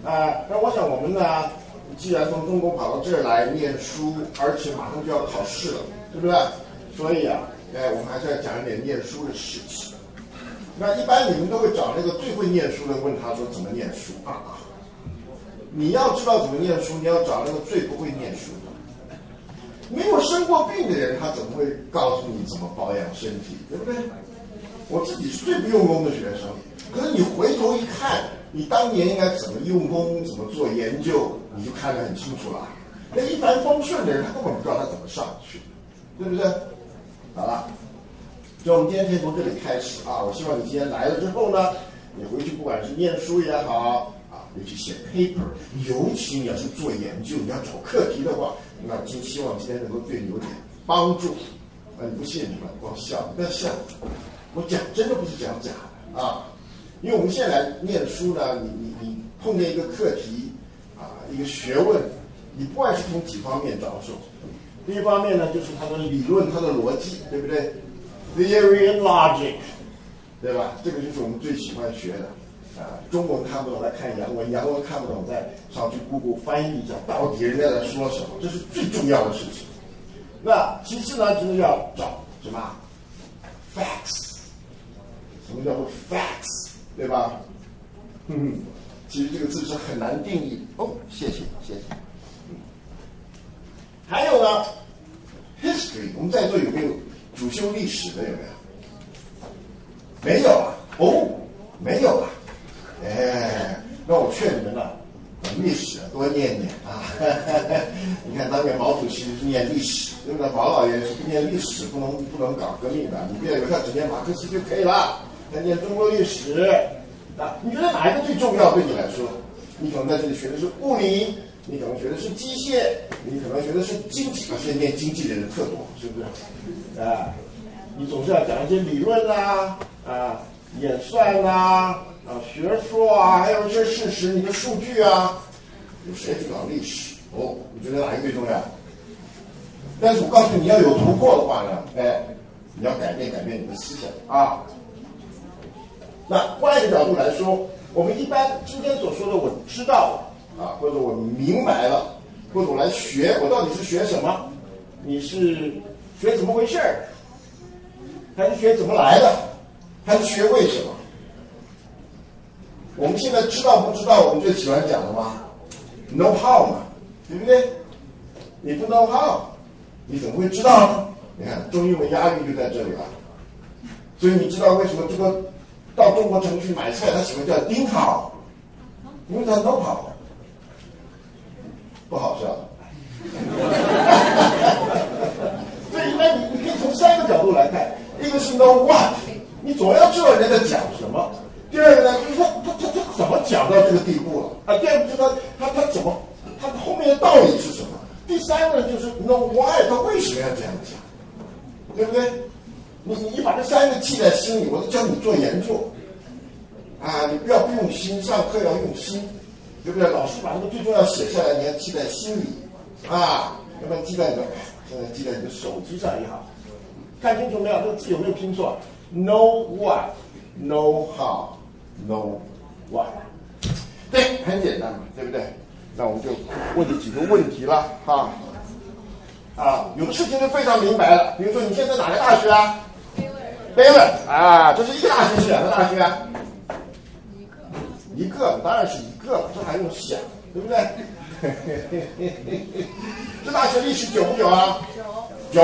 那我想我们呢，既然从中国跑到这儿来念书，而且马上就要考试了，对不对？所以啊，我们还是要讲一点念书的事情。那一般你们都会找那个最会念书的，问他说怎么念书啊？你要知道怎么念书，你要找那个最不会念书的。没有生过病的人，他怎么会告诉你怎么保养身体，对不对？我自己是最不用功的学生，可是你回头一看，你当年应该怎么用功，怎么做研究，你就看得很清楚了。那一帆风顺的人，他根本不知道他怎么上去，对不对？好了，所以我们今天可以从这里开始啊。我希望你今天来了之后呢，你回去不管是念书也好啊，尤其写 paper， 尤其你要是做研究，你要找课题的话，那希望今天能够对你有点帮助。你不信你们光笑，不要笑。我讲真的不是讲假的啊，因为我们现在来念书呢，你碰见一个课题啊，一个学问，你不管是从几方面着手。第一方面呢，就是它的理论、它的逻辑，对不对 ？Theory and logic， 对吧？这个就是我们最喜欢学的。中文看不懂，来看洋文；洋文看不懂，再上去 Google 翻译一下，到底人家在说什么，这是最重要的事情。那其次呢，就是要找什么 facts。什么叫做 facts， 对吧？其实这个字是很难定义。哦，谢谢。还有呢 ，history， 我们在座有没有主修历史的？有没有？没有啊。哦，没有啊。那我劝你们呢，历史多念念啊。你看当年毛主席是念历史，对不对？毛老爷是不念历史，不能搞革命的。你不要以为他只念马克思就可以了。他念中国历史啊，你觉得哪一个最重要？对你来说，你可能在这里学的是物理，你可能学的是机械，你可能学的是经济。现在念经济的人特多，是不是？你总是要讲一些理论啦，演算啦，学说啊，还有一些事实，你的数据啊。有谁去搞历史？哦，你觉得哪一个最重要？但是我告诉你，要有突破的话呢，你要改变你的思想啊。那换一个角度来说，我们一般今天所说的我知道了啊，或者我明白了，或者我来学，我到底是学什么？你是学怎么回事儿，还是学怎么来的，还是学为什么？我们现在知道不知道？我们最喜欢讲的吗 ？know how 嘛，对不对？你不 know how， 你怎么会知道呢？你看中英文押韵就在这里了，所以你知道为什么这个？到中国城去买菜，他喜欢叫丁好，因为他 know how， 不好笑。所以那你可以从三个角度来看，一个是 know what， 你总要知道人家在讲什么；第二个呢，就是说他怎么讲到这个地步了第二个就是他怎么他后面的道理是什么；第三个就是 know why， 他为什么要这样讲，对不对？你把这三个记在心里，我都教你做研究你不要不用心，上课要用心，对不对？老师把这个最重要写下来，你要记在心里要不然记在你的，现在记在你的手机上也好。看清楚没有？这个字有没有拼错 ？Know what, know how, know why。对，很简单嘛，对不对？那我们就问这几个问题了有的事情就非常明白了，比如说你现在哪个大学啊？Baylor 这是一个大学是两个大学啊？一个，当然是一个了，这还用想，对不对？这大学历史久不久啊？久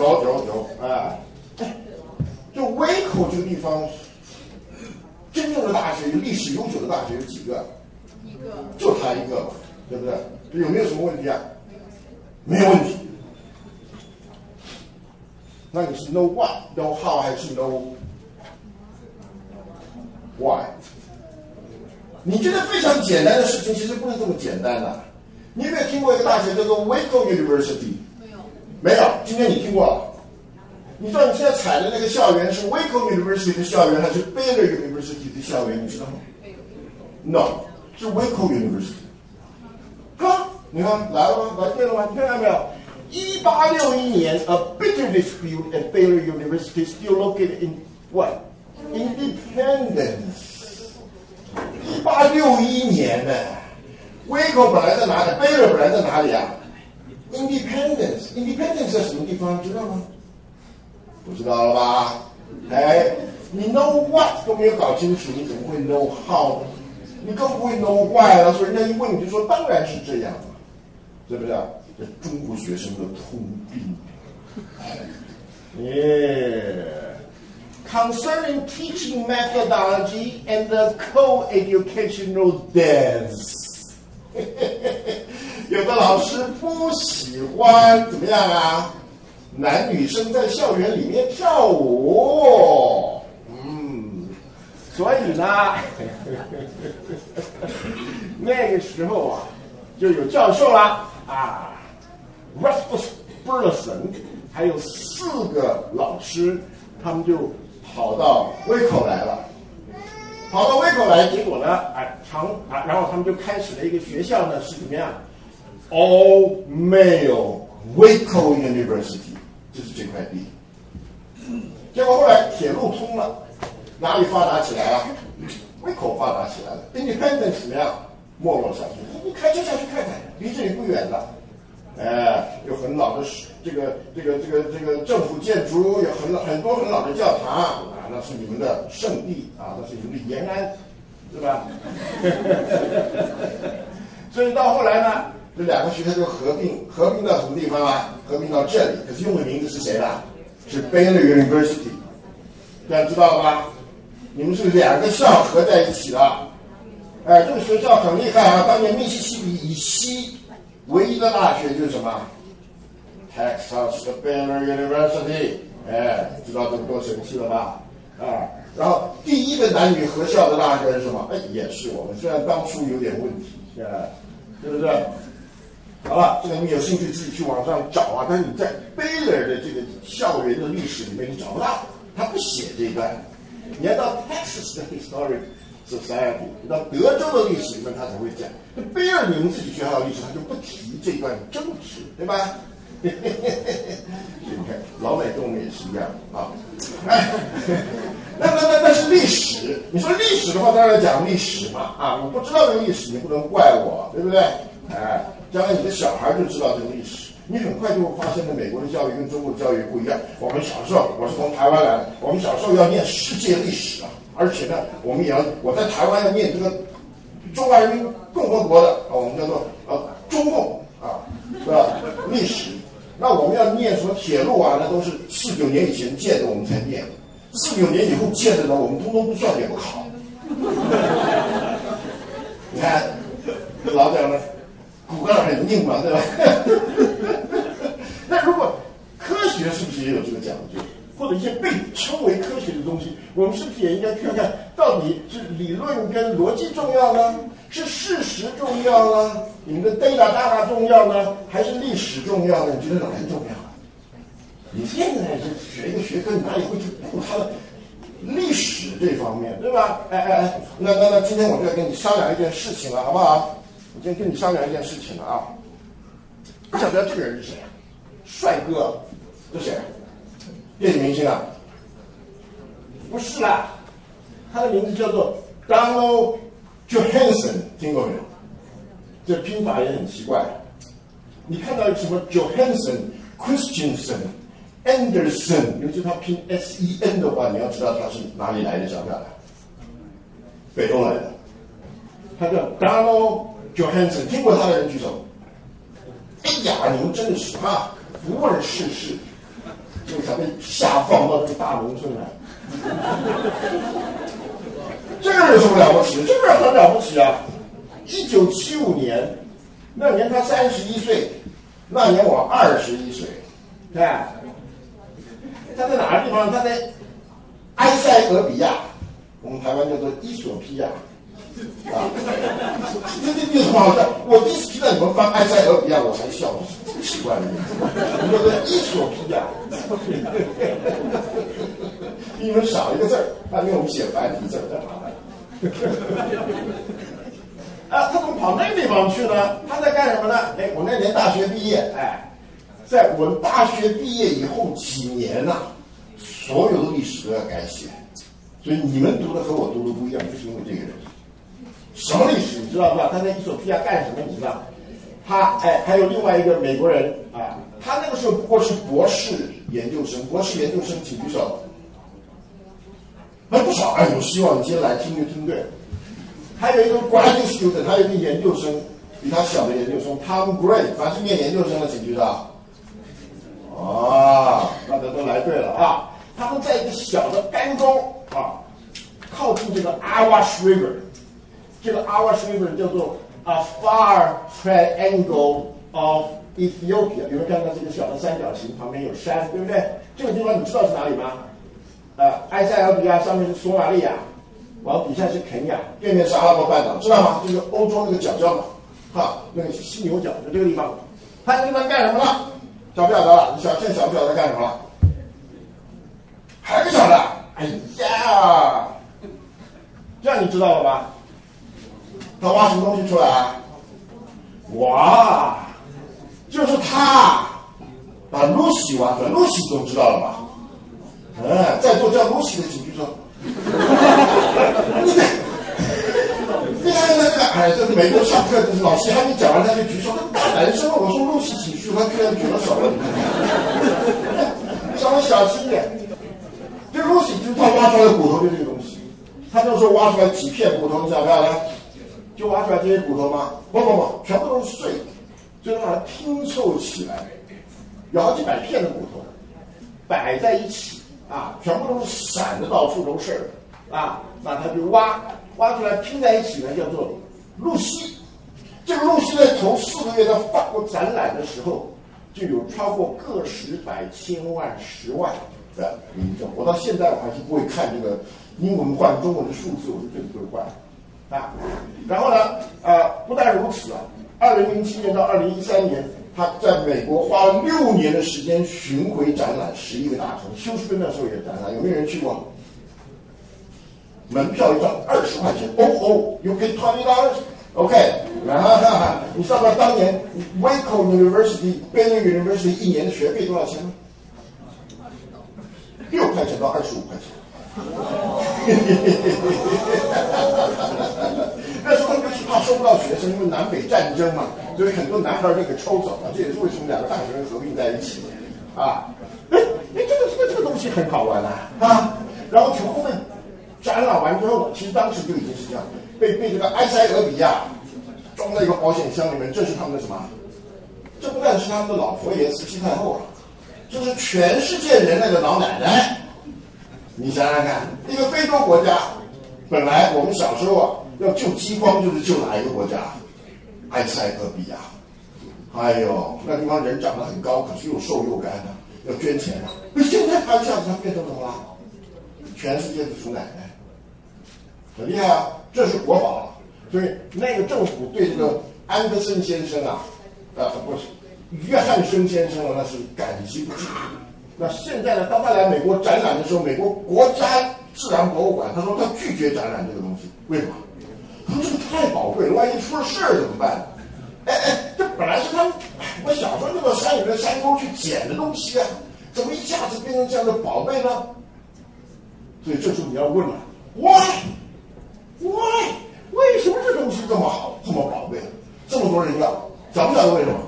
就威口这个地方，真正的大学有历史悠久的大学有几个？ 一个， 就他一个嘛，对不对？这有没有什么问题啊？没有问题。那你是 know what, know how 还是 know why？ 你觉得非常简单的事情，其实不是这么简单的。你有没有听过一个大学叫做 Waco University？ 没有。今天你听过了。你知道你现在踩的那个校园是 Waco University 的校园，还是 Baylor University 的校园？你知道吗 ？No， 是 Waco University。你看来了吗？来对了吗？你看到没有？1861年 ，a bitter dispute at Baylor University still located in what? Independence。1861年呢， 威口本来在哪里 ？Baylor 本来在哪里啊 ？Independence 在什么地方？知道吗？不知道了吧？哎，你 know what 都没有搞清楚，你怎么会 know how 呢？你更不会 know why 了。所以人家一问你就说当然是这样嘛，是不是？这中国学生的通病。Concerning teaching methodology and the co-educational dance 有的老师不喜欢怎么样啊？男女生在校园里面跳舞，所以呢，那个时候啊，就有教授啦啊 ，Rustus Burleson， 还有4个老师，他们就跑到威口来了。跑到威口来，结果呢，然后他们就开始了一个学校呢，是怎么样 ？All male Waco University， 就是这块地。结果后来铁路通了，哪里发达起来了？威口发达起来了。Independence 怎么样？没落下去。你开车下去看看，离这里不远的。有很老的这个政府建筑，有很多很老的教堂啊，那是你们的圣地啊，那是你们的延安，是吧？所以到后来呢，这2个学校就合并到什么地方啊？合并到这里，可是用的名字是谁的？是 Baylor University， 这样知道了吧？你们是2个校合在一起的。这个学校很厉害啊，当年密西西比以西唯一的大学就是什么 ？Texas 的 Baylor University， 知道这么多神奇了吧？然后第一个男女合校的大学是什么？也是我们，虽然当初有点问题，对不对？好了，这个你有兴趣自己去网上找啊，但是你在 Baylor 的这个校园的历史里面你找不到，他不写这一段。你要到 Texas 的 Historic Society， 你到德州的历史里面他才会讲。贝尔你们自己学校的历史他就不提这段争执，对吧？你看老美跟我们也是一样啊。那是历史。你说历史的话，当然讲历史嘛啊！我不知道这个历史，你不能怪我，对不对？将来你的小孩就知道这个历史。你很快就会发现，美国的教育跟中国的教育不一样。我们小时候，我是从台湾来的，我们小时候要念世界历史啊，而且呢，我在台湾要念这个中华人民共和国的我们叫做中共是吧？历史。那我们要念什么铁路啊？那都是49年以前建的，我们才念。49年以后建的呢，我们通通不算，也不考。你看，老讲的。骨干很硬嘛，对吧？那如果科学是不是也有这个讲究？或者一些被称为科学的东西，我们是不是也应该看看，到底是理论跟逻辑重要呢？是事实重要呢？你们的 data 重要呢？还是历史重要呢？你觉得哪个重要？你现在是学一个学科，你哪里会去顾它的历史这方面，对吧？那今天我就要跟你商量一件事情了，好不好？我今天跟你商量一件事情了啊！你想知道这个人是谁啊？帅哥，这谁？电影明星啊？不是啦，他的名字叫做 Donald Johanson， 听过没有？这拼法也很奇怪。你看到什么 Johanson、Christensen、Anderson， 尤其他拼 S-E-N 的话，你要知道他是哪里来的，想不想来？北欧来的。他叫 Donald Johanson， 听过他的人举手。哎呀，你们真的是不问世事，所以才被下放到这个大农村来。这个有什么了不起？这个很了不起啊！1975年，那年他31岁，那年我21岁，他在哪个地方？他在埃塞俄比亚，我们台湾叫做伊索比亚。这有什么好笑？我第一次听到你们翻埃塞俄比亚，我才笑，这么奇怪的名字。你说的伊索比亚，比你们少一个字儿，因为我们写繁体字儿，他怎么跑那个地方去呢？他在干什么呢？我那年大学毕业，在我们大学毕业以后几年所有的历史都要改写，所以你们读的和我读的不一样，就是因为这个人。 什么历史你知道吧？他在伊索比亚干什么你知道？他还有另外一个美国人啊，他那个时候不过是博士研究生，请举手。不少有希望，你先来听就听对了。还有一个 graduate student， 还有一个研究生，比他小的研究生 Tom Gray， 凡是念研究生的请举手。大家都来对了啊！他们在一个小的干沟啊，靠近这个 Awash River， 这个 Awash River 叫做 A Far Triangle of Ethiopia。有没有看到这个小的三角形旁边有山，对不对？这个地方你知道是哪里吗？埃塞俄比亚上面是索马利亚，往底下是肯亚，对面是阿拉伯半岛，知道吗？就是欧洲那个角角嘛，那个犀牛角就这个地方。他这个地方干什么呢？晓不晓得了？你现在晓不晓得干什么了？还不晓得？哎呀，这样你知道了吧？他挖什么东西出来？哇，就是他把 Lucy 挖出来。Lucy 总知道了吧？在座叫 Lucy 的请举手。这是美国上课，就是老师还没讲完他就举手，大男生，我说Lucy请举手，他居然举了手了。稍微小心点。这 Lucy 就是他挖出来的骨头，就这个东西。他就说挖出来几片骨头，你想不想呢？就挖出来这些骨头吗？不，全部都是碎的，就把它拼凑起来，有好几百片的骨头摆在一起啊，全部都是散的，到处都是啊。那他就挖出来拼在一起呢，叫做露西。这个露西在头4个月在法国展览的时候，就有超过个十百千万10万的民众。我到现在我还是不会看这个英文换中文的数字，我是最不会换啊。然后呢，不但如此啊，2007年到2013年，他在美国花了6年的时间巡回展览11个大城，休斯顿那时候也展览，有没有人去过？门票一张20块钱，you pay $20。OK， 然后你知道吗？当年 Waco University、Baylor University 1年的学费多少钱吗？6块钱到25块钱。那时候他们就是怕收不到学生，因为南北战争嘛，所以很多男孩就给抽走了。这也是为什么2个大学生合并在一起啊。这个东西很好玩啊。然后从后面展览完之后，其实当时就已经是这样，被这个埃塞俄比亚装在一个保险箱里面，这是他们的什么？这不但是他们的老佛爷慈禧太后啊，这是全世界人类的老奶奶。你想想看，一个非洲国家，本来我们小时候啊，要救饥荒就是救哪一个国家？埃塞俄比亚。哎呦，那地方人长得很高，可是又瘦又干的，要捐钱啊。现在他一下子他变成什么了？全世界的祖奶奶，很厉害啊！这是国宝了。所以那个政府对这个安德森先生啊，不是约翰逊先生啊，那是感激不尽。那现在呢，当他来美国展览的时候，美国国家自然博物馆他说他拒绝展览这个东西，为什么？他说这个太宝贵了，万一出了事儿怎么办？这本来是他们我小时候就到山里面山沟去捡的东西啊，怎么一下子变成这样的宝贝呢？所以这时候你要问了 ，why？ 为什么这东西这么好，这么宝贝，这么多人要？晓不晓得为什么？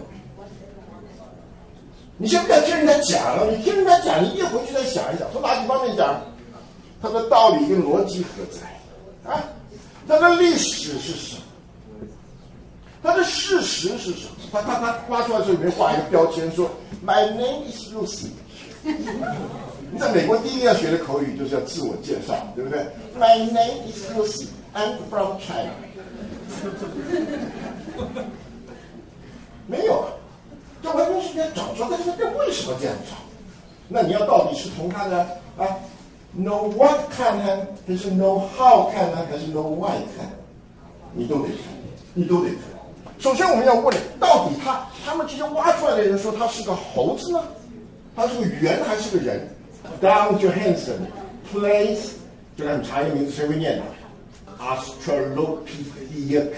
你先不要听人家讲了，你听人家讲，你一回去再想一想，从哪几方面讲？它的道理跟逻辑何在？啊，它的历史是什么？它的事实是什么？他挖出来的时候里面画一个标签说 ，My name is Lucy。你在美国第一个要学的口语就是要自我介绍，对不对 ？My name is Lucy. I'm from China. 没有，这完全是人家找出来，但是这为什么这样找？那你要到底是从他的know what 看呢，还是 know how 看呢，还是 know why 看？你都得看。首先我们要问，到底他们这些挖出来的人说他是个猴子呢，他是个猿还是个人 ？Don Johanson plays， 这个很长一个名字，谁会念的 ？Australopithecus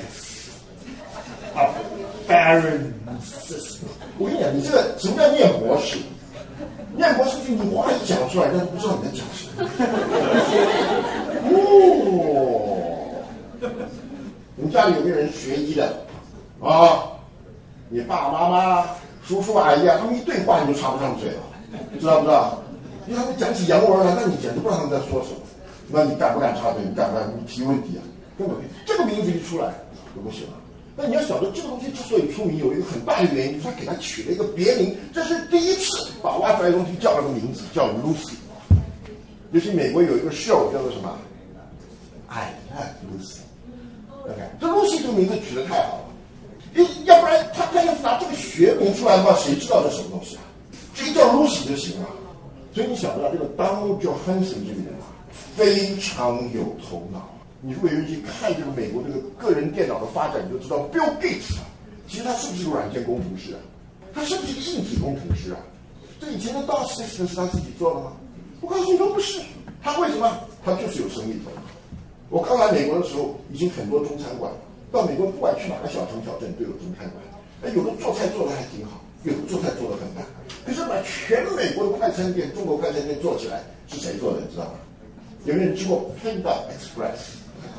afarensis。我跟你讲，你这个什么叫念博士？念博士就你话一讲出来，但是不知道你在讲什么。你家里有没有人学医的啊？你爸爸妈妈、叔叔阿姨啊，他们一对话你就插不上嘴了，知道不知道？因为他们讲起洋文了，那你简直不知道他们在说什么。那你敢不敢插嘴？你敢不敢提问题啊？根本这个名字一出来就不行了。那你要晓得，这个东西之所以出名，有一个很大的原因，就是他给他取了一个别名，这是第一次把挖出来的东西叫了个名字，叫 Lucy。尤其美国有一个 show 叫做什么 ？I Love Lucy。OK， 这 Lucy 这个名字取得太好了，要不然他要是拿这个学名出来的话，谁知道这什么东西啊？直接叫 Lucy 就行了。所以你晓得这个 Donald Johanson 这个人啊，非常有头脑。你如果尤其看这个美国这个个人电脑的发展，你就知道 Bill Gates 啊，其实他是不是个软件工程师啊？他是不是一个硬体工程师啊？这以前的 DOS system 是他自己做的吗？我告诉你都不是。他为什么？他就是有生意头脑。我刚来美国的时候，已经很多中餐馆了。到美国不管去哪个小城小镇都有中餐馆，有的做菜做的还挺好，有的做菜做的很烂。可是把全美国的快餐店、中国快餐店做起来，是谁做的？你知道吗？有没有人吃过 Panda Express？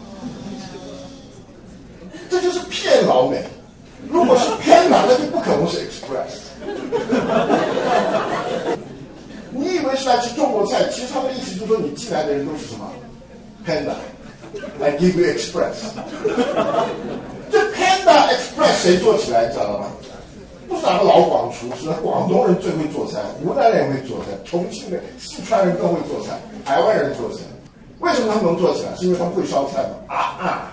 这就是骗老美。如果是 Panda， 那就不可能是 Express。你以为是来吃中国菜，其实他们的意思就是说，你进来的人都是什么 Panda，I give you Express。这 Panda Express 谁做起来，你知道吗？不是哪个老广厨，是广东人最会做菜，湖南人会做菜，重庆人、四川人更会做菜，台湾人做菜。为什么他们能做起来？是因为他们会烧菜吗？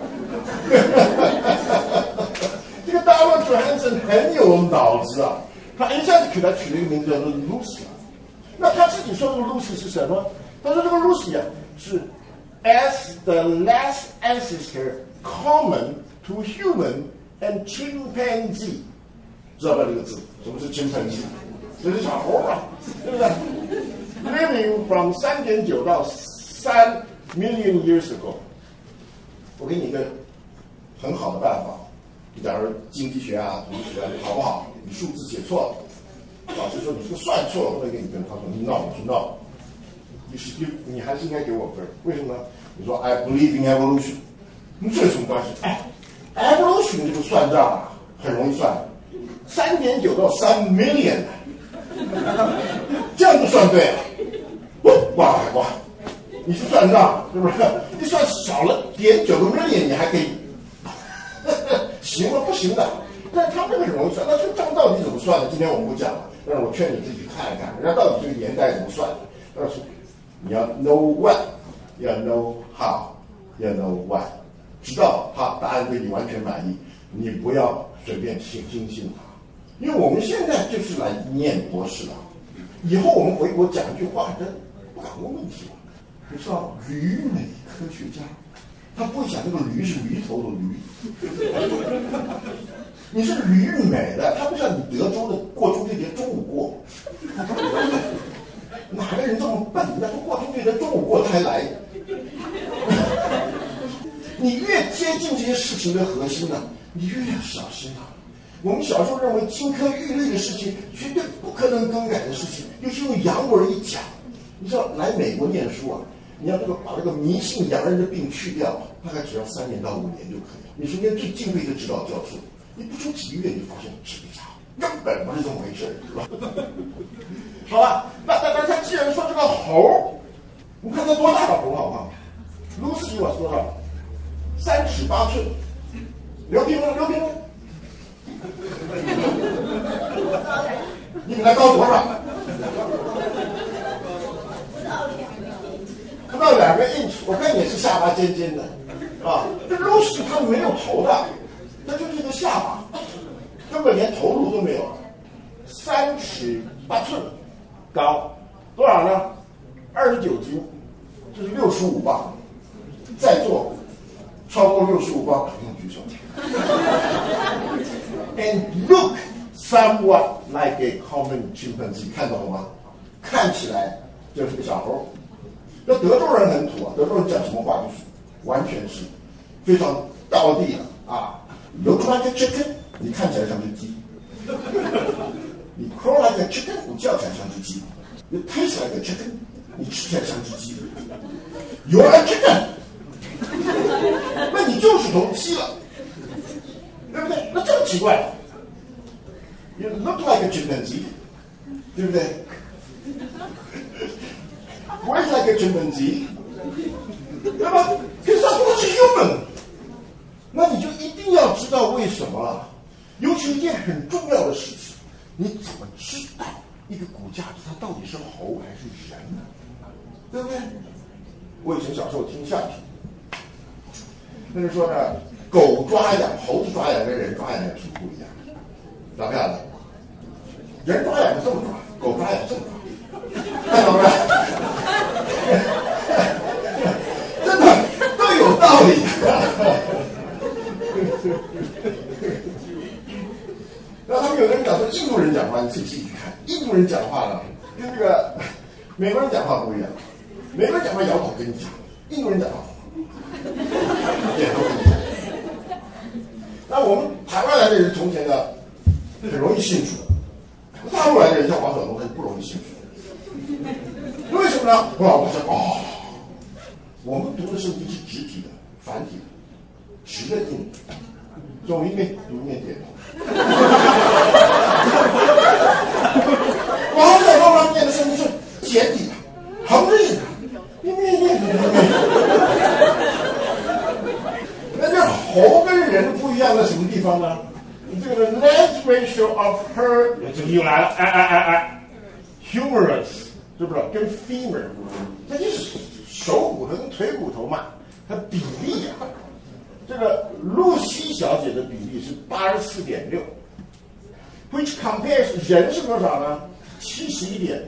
这个Donald Johanson很有脑子啊，他一下子给他取了一个名字叫做 Lucy。那他自己说这个 Lucy 是什么？他说这个 Lucy 啊是 as the last ancestor common to human and chimpanzee。知道吧这个字？什么是 chimpanzee？ 这是小猴啊，对不对 ？Living from 3.9到3 million years ago。我给你一个很好的办法，你假如经济学啊、统计学啊，你好不好？你数字写错了，老师说你这个算错了，不能给你分。他说 no， 你说 no， 你还是应该给我分。为什么呢？你说 I believe in evolution， 这有什么关系？evolution 这个算账啊，很容易算，3.9到3 million， 这样就算对了。哇，你去算账是不是？你算少了0.9个 million， 你还可以，行了不行的？但是他这个很容易算，那这个账到底怎么算的？今天我们不讲了，但是我劝你自己去看一看，人家到底这个年代怎么算的。但是你要 know what， 要 know how， 要 know why， 知道他答案对你完全满意，你不要随便信他，因为我们现在就是来念博士的，以后我们回国讲一句话，真不敢问问题了。你知道驴美科学家，他不会讲这个驴是驴头的驴，你是驴美的，他不像你德州的过中秋节中午过，哪个人这么笨？那过中秋节中午过他还来？你越接近这些事情的核心呢，你越要小心啊。我们小时候认为金科玉律的事情绝对不可能更改的事情，又是用洋文一讲。你知道来美国念书啊，你要把这个迷信洋人的病去掉，大概只要3年到5年就可以了。你身边最敬佩的指导教授，你不出几个月，你就发现这个家伙根本不是这么回事，是吧？好吧，那他既然说这个猴，你看他多大的猴好不好？Lucy 我说了，3尺8寸，刘平呢？你比他高多少？不到2个inch，我看也是下巴尖尖的，啊，这 Lucy 他没有头的，他就是一个下巴，根本连头颅都没有。3尺8寸高，多少呢？29斤，这是65磅。在座超过65磅不用举手。And look somewhat like a common chimpanzee， 看到了吗？看起来就是个小猴。那德州人很土啊，德州人讲什么话就是完全是非常道地的啊。Look like a chicken， 你看起来像只鸡。你 crow like a chicken， 你叫起来像只鸡。You taste like a chicken， 你吃起来像只鸡。You're a chicken。那你就是头鸡了，对不对？那这么奇怪 ，You look like a chimpanzee， 对不对 ？Where's like a chimpanzee？ 对吧？可是他说的是 human， 那你就一定要知道为什么了。尤其一件很重要的事情，你怎么知道一个骨架子它到底是猴还是人呢？对不对？我以前小时候听相声，那就说呢，狗抓痒，猴子抓痒跟人抓痒有什么不一样？咋不样的？人抓痒是这么抓，狗抓痒这么抓，看懂没有？真的都有道理。然后他们有的人讲说，印度人讲话，你自己去看，印度人讲话呢，跟这个美国人讲话不一样。美国人讲话摇头跟你讲，印度人讲话点头跟你讲。那我们台湾来的人从前呢，很容易信主；大陆来的人像王小龙，他就不容易信主。为什么呢？我说我们读的圣经是直体的、繁体的、直的印，所以我一面读一面点头。王小龙他念的圣经是简体的、横着印的。那这猴跟人不一样在什么地方呢？这个 length ratio of her 这个又来了，humerus 是不是？跟 femur， 它就是手骨头跟腿骨头嘛，它比例啊，这个露西小姐的比例是84.6，which compares 人是多少呢？71.8。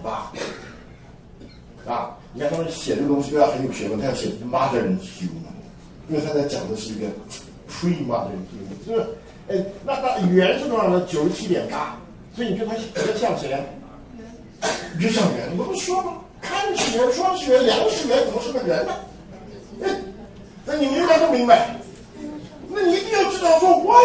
啊，你看他们写这个东西都要很有学问，他要写 modern human， 因为他在讲的是一个 pre-modern human， 是不是？那圆是多少呢？97.8，所以你觉得他比较像谁啊？比较像人，我不说吗？看是人，说是人，量是人，怎么是个人呢？那纽约人都明白，那你一定要知道说 why。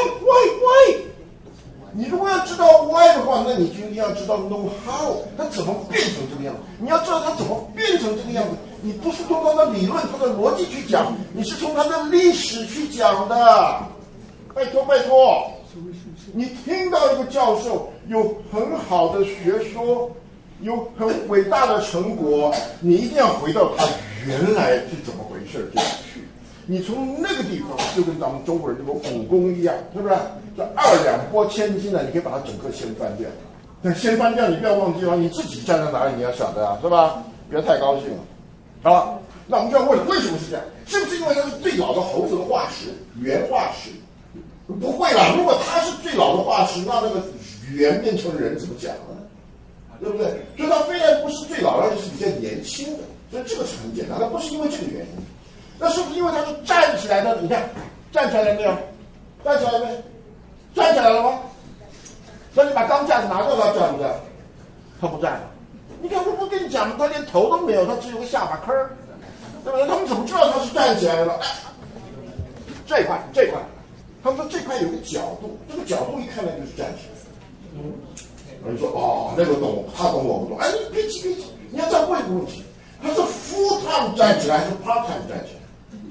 你如果要知道 why 的话，那你就一定要知道 know how， 它怎么变成这个样子。你要知道它怎么变成这个样子，你不是从它的理论、它的逻辑去讲，你是从它的历史去讲的。拜托，你听到一个教授有很好的学说，有很伟大的成果，你一定要回到他原来是怎么回事这样去。你从那个地方就跟咱们中国人这个武功一样，是不是？这2两拨千斤呢，你可以把它整个掀翻掉。但掀翻掉，你不要忘记了，你自己站在哪里你要晓得啊，是吧？别太高兴了。好了，那我们就要问，为什么是这样？是不是因为它是最老的猴子的化石，原化石？不会啦，如果它是最老的化石，那个猿变成人怎么讲呢？对不对？所以它虽然不是最老，而且是比较年轻的，所以这个是很简单，它不是因为这个原因。那是不是因为它是站起来的？你看，站起来了没有？站起来了没？站起来了吗？那你把钢架子拿掉，它站不站？它不站了。你看，我不跟你讲，它连头都没有，它只有个下巴颏儿，对不对？他们怎么知道它是站起来的呢？这一块，他们说这块有个角度，这个角度一看呢就是站起来。我就说那个懂，他懂我不懂。哎，你别急，你要再问一个问题，他是 full time 站起来还是 part time 站起来？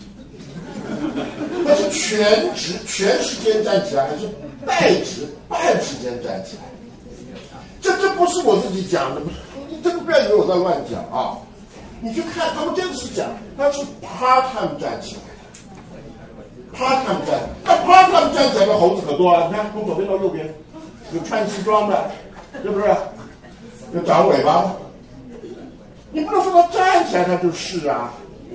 他是全职全时间站起来，还是代职半时间站起来？这不是我自己讲的，你这个不要以为我在乱讲啊！你去看他们真是讲，他是 part time 站起来。part time 站，那 part time 站起来的猴子可多了。你看，从左边到右边，有穿西装的，是不是？有长尾巴的。你不能说他站起来他就是啊。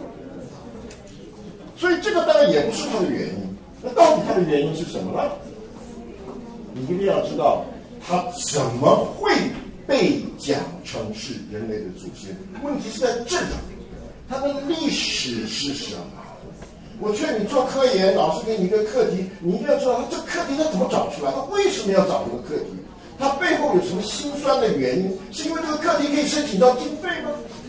所以这个当然也不是它的原因。那到底它的原因是什么呢？你一定要知道它怎么会被讲成是人类的祖先。问题是在这里，它的历史是什么？我劝你做科研，老师给你一个课题，你一定要知道他这个课题他怎么找出来，他为什么要找这个课题，他背后有什么辛酸的原因？是因为这个课题可以申请到经费吗？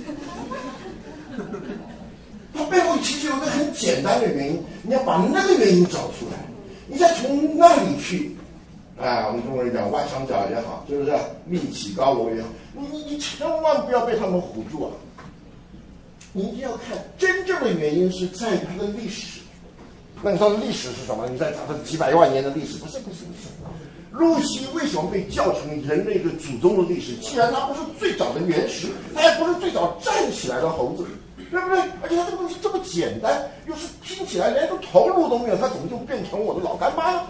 它背后其实有一个很简单的原因，你要把那个原因找出来，你再从那里去，我们中国人讲挖墙脚也好，是不是？立起高楼也好，你千万不要被他们唬住啊！你一定要看真正的原因是在于它的历史。 那你说历史是什么？你在讲这几百万年的历史？不是。露西为什么被叫成人类的祖宗的历史？既然它不是最早的原始，它也不是最早站起来的猴子，对不对？而且它这个东西这么简单，又是听起来连个头颅都没有，它怎么就变成我的老干妈了？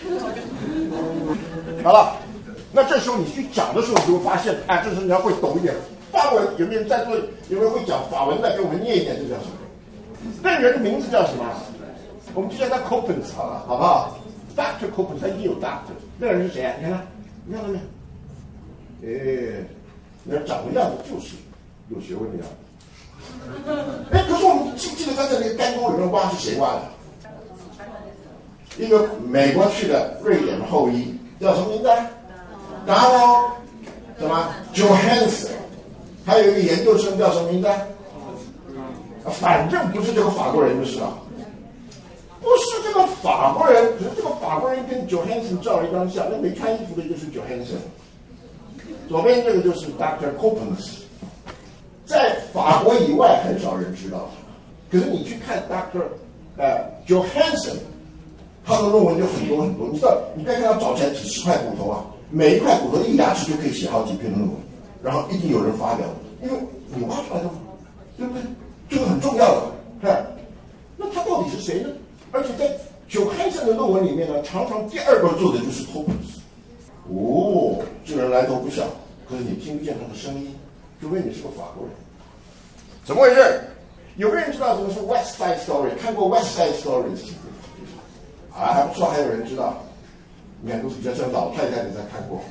好了，那这时候你去讲的时候，你就会发现，哎，这时候你要会懂一点法文。有没有在座有没有会讲法文的？给我们念一念，这叫什么？那人的名字叫什么？我们就叫他 Coppens 好了，好不好？Dr. Coppens， 他一定有 Dr。那个人是谁啊？你看他，你看到没有？哎，那长的样子就是有学问的样子。哎，可是我们记得刚才那个干沟有人挖是谁挖的？一个美国去的瑞典的后裔，叫什么名字？Donald 什么 Johansen， 还有一个研究生叫什么名字？反正不是这个法国人就是了。不是这个法国人，只是这个法国人跟 Johansen 照了一张相，那没穿衣服的就是 Johansen， 左边这个就是 Dr. Coppens， 在法国以外很少人知道他，可是你去看 Dr. Johansen， 他的论文就很多很多。你知道，你别看他找起来几十块骨头啊，每一块骨头一个牙齿就可以写好几篇论文，然后一定有人发表，因为你挖出来的嘛，对不对？这个很重要的，看，那他到底是谁呢？而且在Johansen的论文里面呢，常常第二个做的就是 Coppens。哦，这个人来头不小，可是你听不见他的声音，除非你是个法国人。怎么回事？有个人知道什么是 West Side Story？ 看过 West Side Story 啊，还不错，还有人知道。你看，都是比较像老太太的在看过。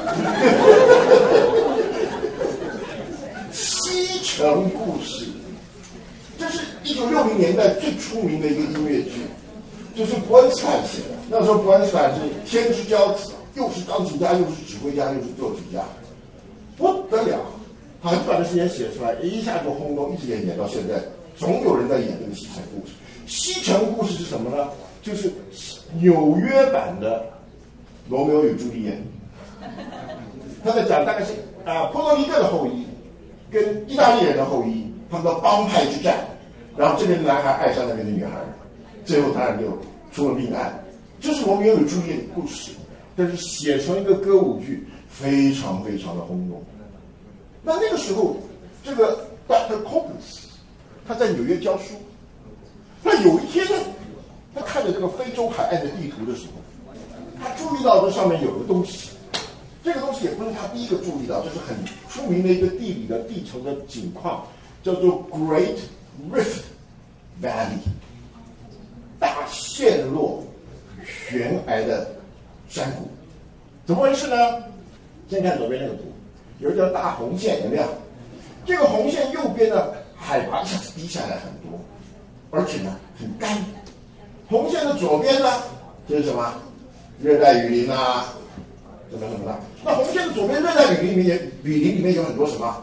西城故事。这是1960年代最出名的一个音乐剧，就是伯恩斯坦写的。那时候伯恩斯坦是天之骄子，又是钢琴家，又是指挥家，又是作曲家，不得了。他很短的时间写出来，一下就轰动，一直演到现在，总有人在演这个西城故事。西城故事是什么呢？就是纽约版的《罗密欧与朱丽叶》。他在讲大概是波多黎各的后裔跟意大利人的后裔。他们的帮派之战，然后这边的男孩爱上那边的女孩，最后当然就出了命案。这是罗密欧与朱丽叶的故事，但是写成一个歌舞剧，非常非常的轰动。那个时候，这个 Dr. Coppens 他在纽约教书，那有一天呢，他看着这个非洲海岸的地图的时候，他注意到这上面有个东西。这个东西也不是他第一个注意到，这是很出名的一个地理的地层的景况。叫做 Great Rift Valley， 大陷落悬崖的山谷。怎么回事呢？先看左边那个图，有一条大红线，有没有？这个红线右边呢，海拔一下子低下来很多，而且呢很干。红线的左边呢，这是什么？热带雨林啊，什么什么的。那红线的左边热带雨林里面有很多什么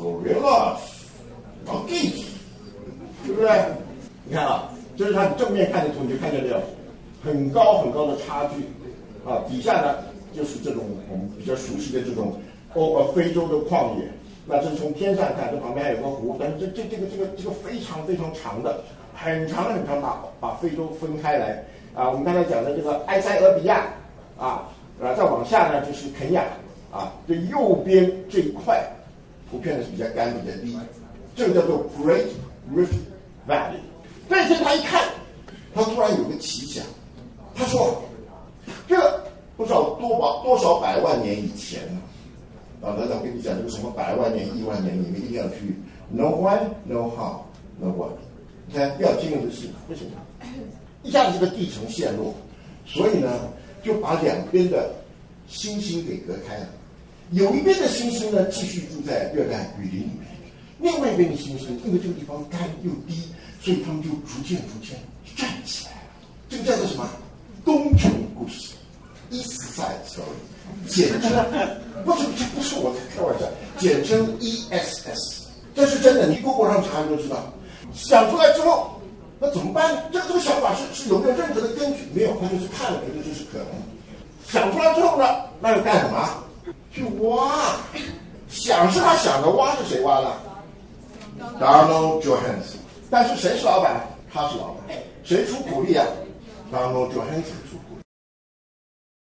Gorillas。Monkeys， 对不对？你看啊，这是它正面看的图，你就看见没有？很高很高的差距啊！底下呢就是这种我们比较熟悉的这种非洲的旷野。那这是从天上看，这旁边还有个湖，但是这个非常非常长的，很长很长把非洲分开来啊。我们刚才讲的这个埃塞俄比亚啊，再往下呢就是肯亚啊。这右边这一块图片呢是比较干比较低。这个叫做 Great Rift Valley。那天他一看，他突然有个奇想，他说：“这不知道多少百万年以前啊，那我跟你讲这个什么百万年、亿万年，你们一定要去 No why, no how, no what。你看，不要经历的事，为什么？一下子这个地层陷落，所以呢，就把两边的猩猩给隔开了。有一边的猩猩呢，继续住在热带雨林里面。”另外一边的猩猩，因为这个地方干又低，所以他们就逐渐站起来了。这个叫做什么？东城故事 ，East Side Story， 简称这不是我开玩笑，简称 ESS。这是真的，你 Google 上查你就知道。想出来之后，那怎么办呢？这个想法是有没有任何的根据？没有，他就是看了，觉得这是可能。想出来之后呢，那要干什么？去挖。想是他想的，挖是谁挖的？Donald Johansen， 但是谁是老板？他是老板。 谁出苦力啊？Donald Johansson 出。